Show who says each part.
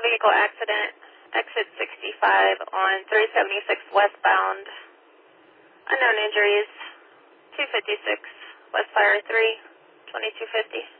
Speaker 1: vehicle accident, exit 65 on 376 westbound. Unknown injuries, 256, West Fire 3, 2250.